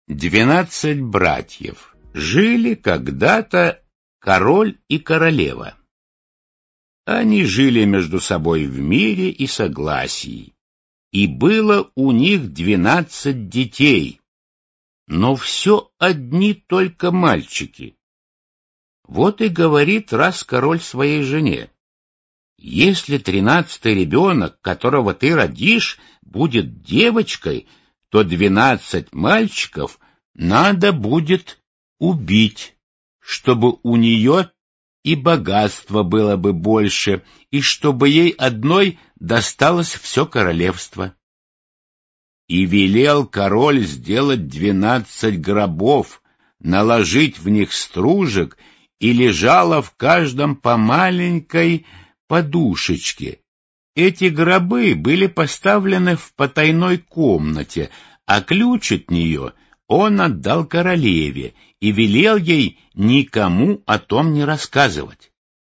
12 братьев. Жили когда-то король и королева. Они жили между собой в мире и согласии, и было у них 12 детей, но все одни только мальчики. Вот и говорит раз король своей жене: если 13-й ребенок, которого ты родишь, будет девочкой, то 12 мальчиков надо будет убить, чтобы у нее и богатство было бы больше, и чтобы ей одной досталось все королевство. И велел король сделать 12 гробов, наложить в них стружек, и лежало в каждом по маленькой подушечке. Эти гробы были поставлены в потайной комнате, а ключ от нее он отдал королеве и велел ей никому о том не рассказывать.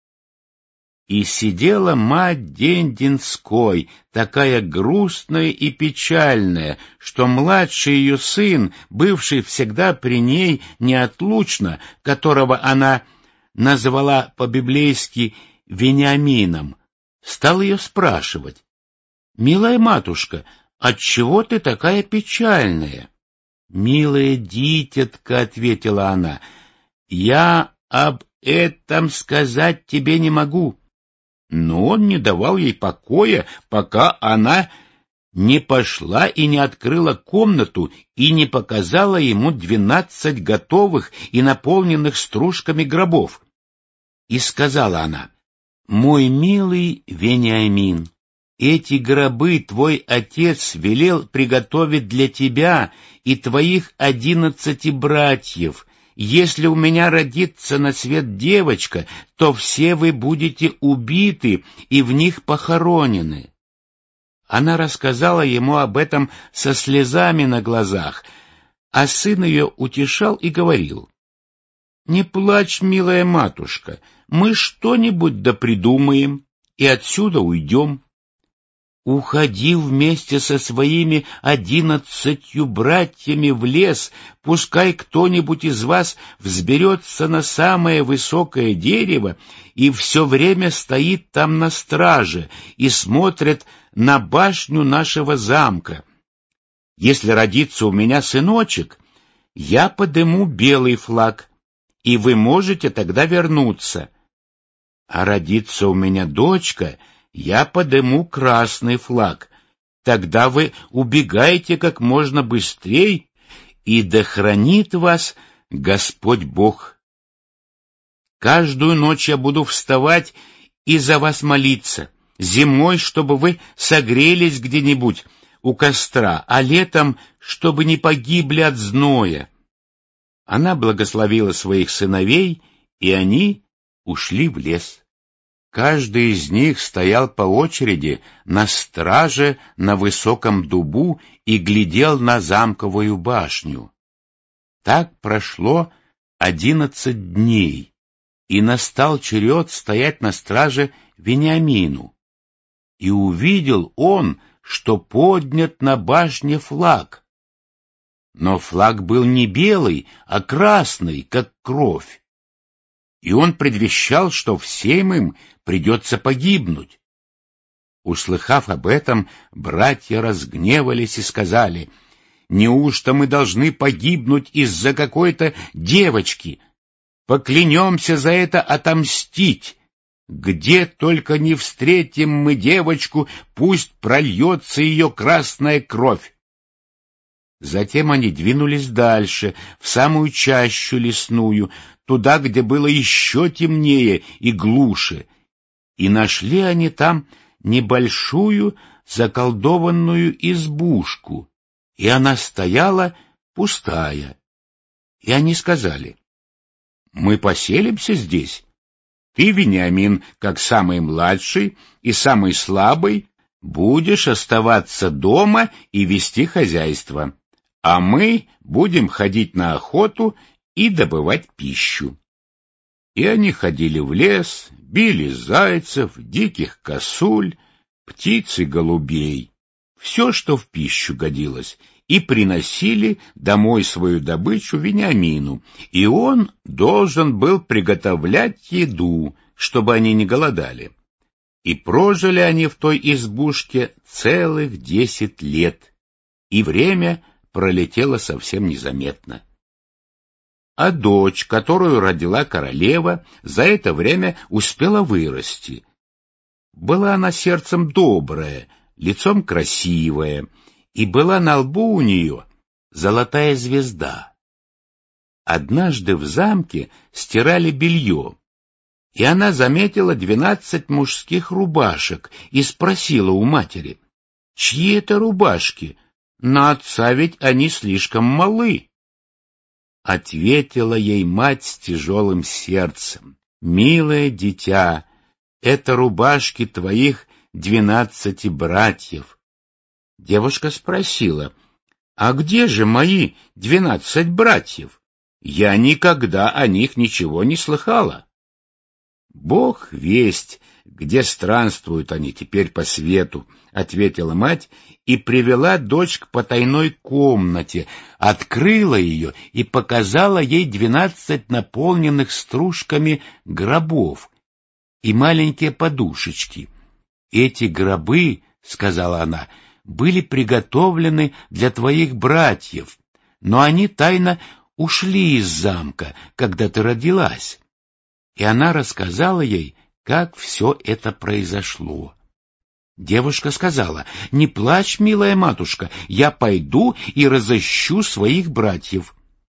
И сидела мать день-деньской, такая грустная и печальная, что младший ее сын, бывший всегда при ней неотлучно, которого она назвала по-библейски Вениамином, стал ее спрашивать: «Милая матушка, отчего ты такая печальная?» «Милая дитятка», — ответила она, — «я об этом сказать тебе не могу». Но он не давал ей покоя, пока она не пошла и не открыла комнату и не показала ему 12 готовых и наполненных стружками гробов. И сказала она: «Мой милый Вениамин, эти гробы твой отец велел приготовить для тебя и твоих 11 братьев. Если у меня родится на свет девочка, то все вы будете убиты и в них похоронены». Она рассказала ему об этом со слезами на глазах, а сын ее утешал и говорил: «Не плачь, милая матушка, мы что-нибудь да придумаем и отсюда уйдем. Уходи вместе со своими 11 братьями в лес, пускай кто-нибудь из вас взберется на самое высокое дерево и все время стоит там на страже и смотрит на башню нашего замка. Если родится у меня сыночек, я подыму белый флаг, и вы можете тогда вернуться. А родится у меня дочка, я подыму красный флаг. Тогда вы убегаете как можно быстрее, и да хранит вас Господь Бог. Каждую ночь я буду вставать и за вас молиться, зимой, чтобы вы согрелись где-нибудь у костра, а летом, чтобы не погибли от зноя». Она благословила своих сыновей, и они ушли в лес. Каждый из них стоял по очереди на страже на высоком дубу и глядел на замковую башню. Так прошло 11 дней, и настал черед стоять на страже Вениамину. И увидел он, что поднят на башне флаг. Но флаг был не белый, а красный, как кровь. И он предвещал, что всем им придется погибнуть. Услыхав об этом, братья разгневались и сказали: «Неужто мы должны погибнуть из-за какой-то девочки? Поклянемся за это отомстить. Где только не встретим мы девочку, пусть прольется ее красная кровь». Затем они двинулись дальше, в самую чащу лесную, туда, где было еще темнее и глуше, и нашли они там небольшую заколдованную избушку, и она стояла пустая. И они сказали: «Мы поселимся здесь. Ты, Вениамин, как самый младший и самый слабый, будешь оставаться дома и вести хозяйство, а мы будем ходить на охоту и добывать пищу». И они ходили в лес, били зайцев, диких косуль, птиц и голубей, все, что в пищу годилось, и приносили домой свою добычу Вениамину, и он должен был приготовлять еду, чтобы они не голодали. И прожили они в той избушке целых 10 лет, и время пролетело совсем незаметно. А дочь, которую родила королева, за это время успела вырасти. Была она сердцем добрая, лицом красивая, и была на лбу у нее золотая звезда. Однажды в замке стирали белье, и она заметила 12 мужских рубашек и спросила у матери: «Чьи это рубашки? На отца ведь они слишком малы». Ответила ей мать с тяжелым сердцем: «Милое дитя, это рубашки твоих 12 братьев». Девушка спросила: «А где же мои 12 братьев? Я никогда о них ничего не слыхала». «Бог весть, где странствуют они теперь по свету», — ответила мать и привела дочь к потайной комнате, открыла ее и показала ей 12 наполненных стружками гробов и маленькие подушечки. «Эти гробы, — сказала она, — были приготовлены для твоих братьев, но они тайно ушли из замка, когда ты родилась». И она рассказала ей, как все это произошло. Девушка сказала: «Не плачь, милая матушка, я пойду и разыщу своих братьев».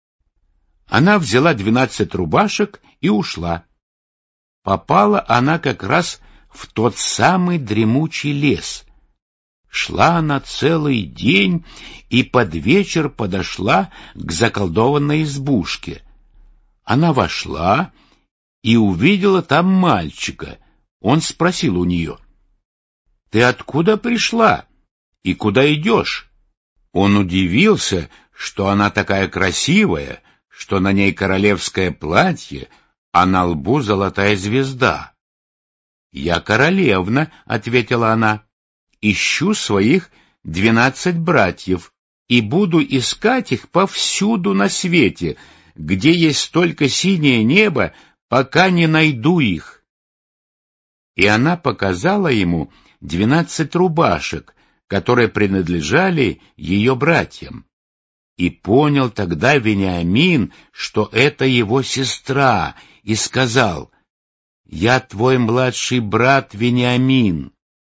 Она взяла 12 рубашек и ушла. Попала она как раз в тот самый дремучий лес. Шла она целый день и под вечер подошла к заколдованной избушке. Она вошла и увидела там мальчика. Он спросил у нее: «Ты откуда пришла и куда идешь?» Он удивился, что она такая красивая, что на ней королевское платье, а на лбу золотая звезда. «Я королевна, — ответила она, — ищу своих 12 братьев и буду искать их повсюду на свете, где есть только синее небо, пока не найду их». И она показала ему 12 рубашек, которые принадлежали ее братьям. И понял тогда Вениамин, что это его сестра, и сказал: «Я твой младший брат Вениамин».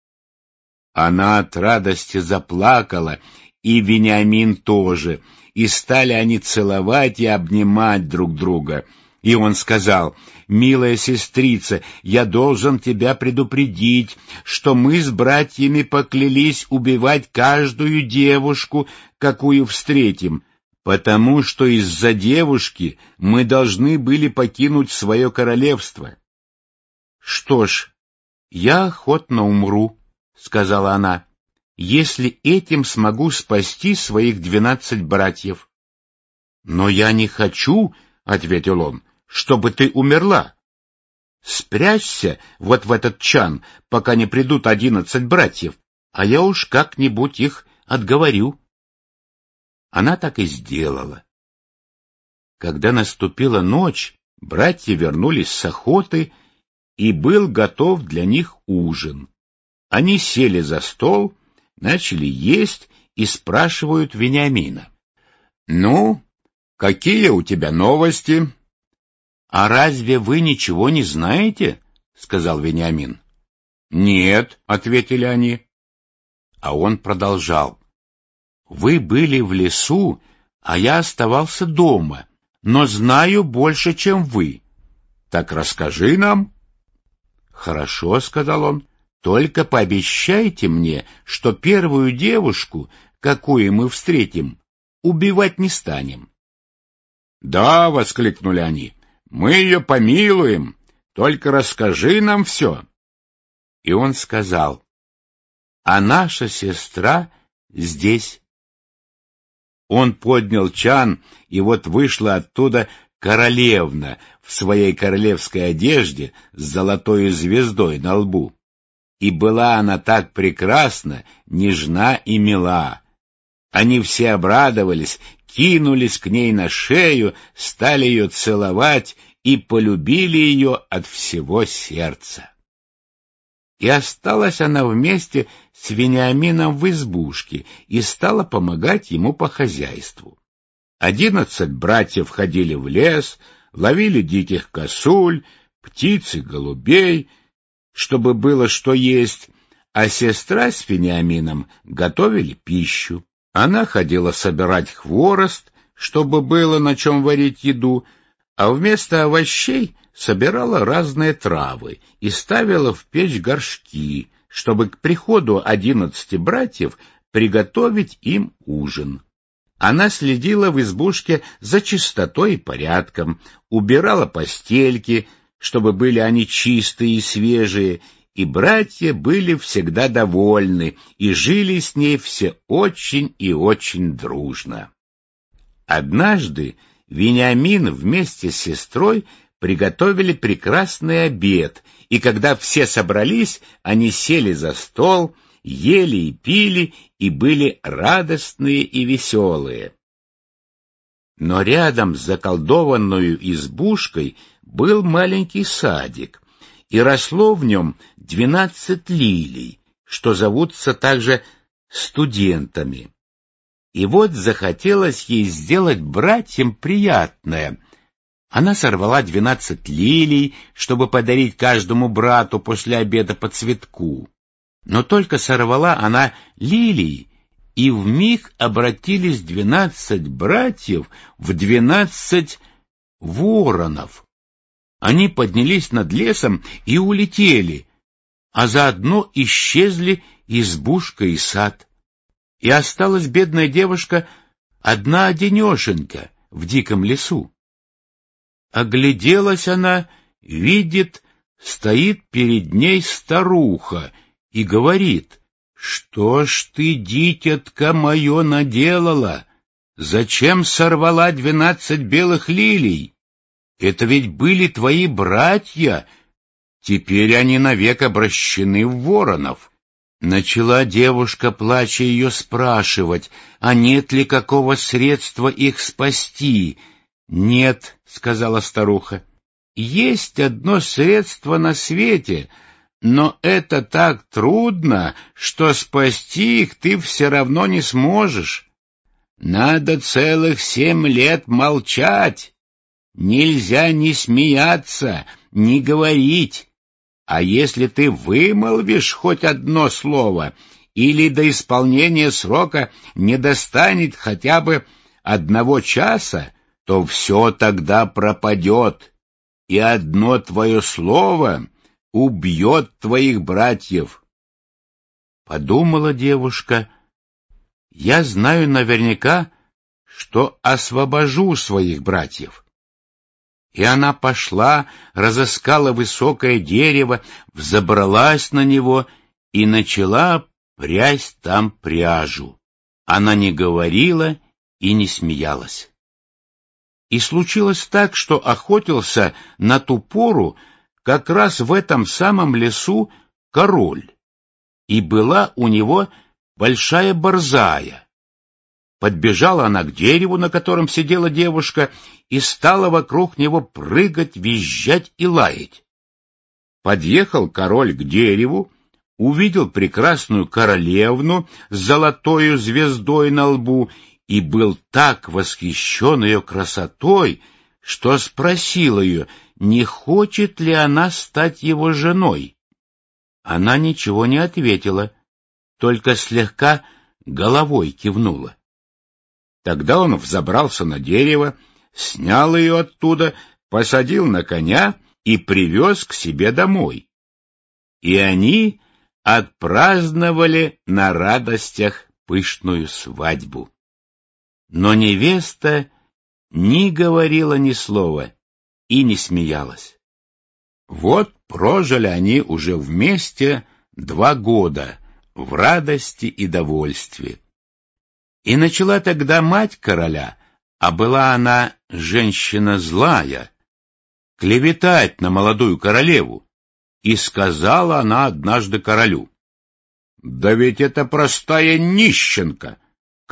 Она от радости заплакала, и Вениамин тоже, и стали они целовать и обнимать друг друга. И он сказал: «Милая сестрица, я должен тебя предупредить, что мы с братьями поклялись убивать каждую девушку, какую встретим, потому что из-за девушки мы должны были покинуть свое королевство». «Что ж, я охотно умру, — сказала она, — если этим смогу спасти своих 12 братьев». «Но я не хочу, — ответил он, — чтобы ты умерла. Спрячься вот в этот чан, пока не придут 11 братьев, а я уж как-нибудь их отговорю». Она так и сделала. Когда наступила ночь, братья вернулись с охоты, и был готов для них ужин. Они сели за стол, начали есть и спрашивают Вениамина: «Ну, какие у тебя новости?» «А разве вы ничего не знаете?» — сказал Вениамин. «Нет», — ответили они. А он продолжал: «Вы были в лесу, а я оставался дома, но знаю больше, чем вы. Так расскажи нам». «Хорошо», — сказал он, — «только пообещайте мне, что первую девушку, какую мы встретим, убивать не станем». «Да», — воскликнули они, — «мы ее помилуем, только расскажи нам все». И он сказал: «А наша сестра здесь». Он поднял чан, и вот вышла оттуда королевна в своей королевской одежде с золотой звездой на лбу. И была она так прекрасна, нежна и мила. Они все обрадовались, кинулись к ней на шею, стали ее целовать и полюбили ее от всего сердца. И осталась она вместе с Вениамином в избушке и стала помогать ему по хозяйству. 11 братьев ходили в лес, ловили диких косуль, птиц и голубей, чтобы было что есть, а сестра с Вениамином готовили пищу. Она ходила собирать хворост, чтобы было на чем варить еду, а вместо овощей собирала разные травы и ставила в печь горшки, чтобы к приходу 11 братьев приготовить им ужин. Она следила в избушке за чистотой и порядком, убирала постельки, чтобы были они чистые и свежие, и братья были всегда довольны и жили с ней все очень и очень дружно. Однажды Вениамин вместе с сестрой приготовили прекрасный обед, и когда все собрались, они сели за стол, ели и пили, и были радостные и веселые. Но рядом с заколдованную избушкой был маленький садик, и росло в нем 12 лилий, что зовутся также студентами. И вот захотелось ей сделать братьям приятное. Она сорвала 12 лилий, чтобы подарить каждому брату после обеда по цветку. Но только сорвала она лилии, и вмиг обратились 12 братьев в 12 воронов. Они поднялись над лесом и улетели, а заодно исчезли избушка и сад. И осталась бедная девушка одна-одинешенька в диком лесу. Огляделась она, видит, стоит перед ней старуха и говорит: «Что ж ты, дитятка мое, наделала? Зачем сорвала 12 белых лилий? Это ведь были твои братья, теперь они навек обращены в воронов». Начала девушка, плача, ее спрашивать, а нет ли какого средства их спасти. «Нет», — сказала старуха, — «есть одно средство на свете, но это так трудно, что спасти их ты все равно не сможешь. Надо целых 7 лет молчать, нельзя ни смеяться, ни говорить. А если ты вымолвишь хоть одно слово, или до исполнения срока не достанет хотя бы 1 часа, то все тогда пропадет, и одно твое слово убьет твоих братьев». Подумала девушка: «Я знаю наверняка, что освобожу своих братьев». И она пошла, разыскала высокое дерево, взобралась на него и начала прясть там пряжу. Она не говорила и не смеялась. И случилось так, что охотился на ту пору как раз в этом самом лесу король, и была у него большая борзая. Подбежала она к дереву, на котором сидела девушка, и стала вокруг него прыгать, визжать и лаять. Подъехал король к дереву, увидел прекрасную королевну с золотою звездой на лбу и был так восхищен ее красотой, что спросил ее, не хочет ли она стать его женой. Она ничего не ответила, только слегка головой кивнула. Тогда он взобрался на дерево, снял ее оттуда, посадил на коня и привез к себе домой. И они отпраздновали на радостях пышную свадьбу. Но невеста не говорила ни слова и не смеялась. Вот прожили они уже вместе 2 года в радости и довольстве. И начала тогда мать короля, а была она женщина злая, клеветать на молодую королеву, и сказала она однажды королю: «Да ведь это простая нищенка,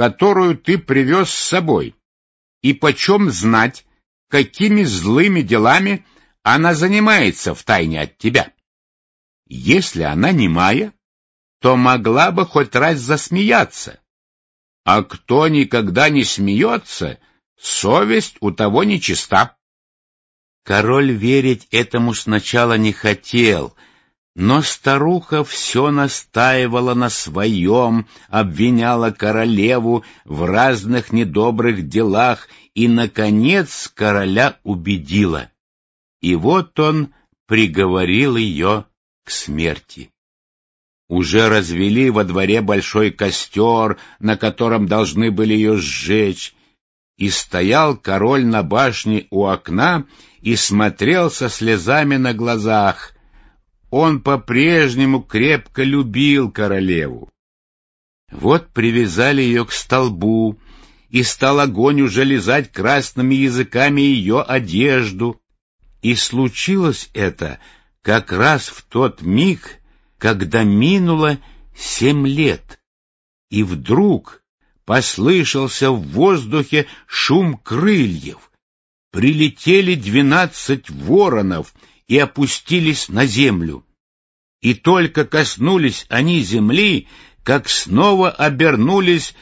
которую ты привез с собой, и почем знать, какими злыми делами она занимается втайне от тебя? Если она немая, то могла бы хоть раз засмеяться. А кто никогда не смеется, совесть у того нечиста. Король верить этому сначала не хотел, но старуха все настаивала на своем, обвиняла королеву в разных недобрых делах и, наконец, короля убедила. И вот он приговорил ее к смерти. Уже развели во дворе большой костер, на котором должны были ее сжечь, и стоял король на башне у окна и смотрел со слезами на глазах. Он по-прежнему крепко любил королеву. Вот привязали ее к столбу, и стал огонь уже лизать красными языками ее одежду. И случилось это как раз в тот миг, когда минуло 7 лет, и вдруг послышался в воздухе шум крыльев. Прилетели 12 воронов и опустились на землю. И только коснулись они земли, как снова обернулись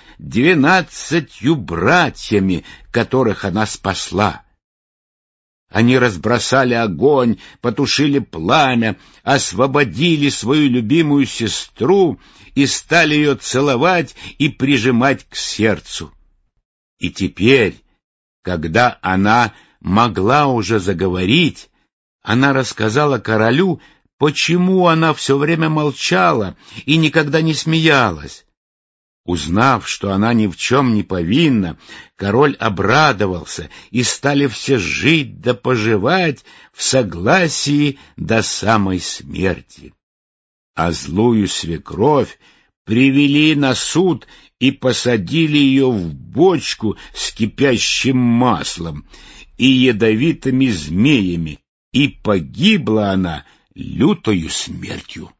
12 братьями, которых она спасла. Они разбросали огонь, потушили пламя, освободили свою любимую сестру и стали ее целовать и прижимать к сердцу. И теперь, когда она могла уже заговорить, она рассказала королю, почему она все время молчала и никогда не смеялась. Узнав, что она ни в чем не повинна, король обрадовался, и стали все жить да поживать в согласии до самой смерти. А злую свекровь привели на суд и посадили ее в бочку с кипящим маслом и ядовитыми змеями, и погибла она лютою смертью.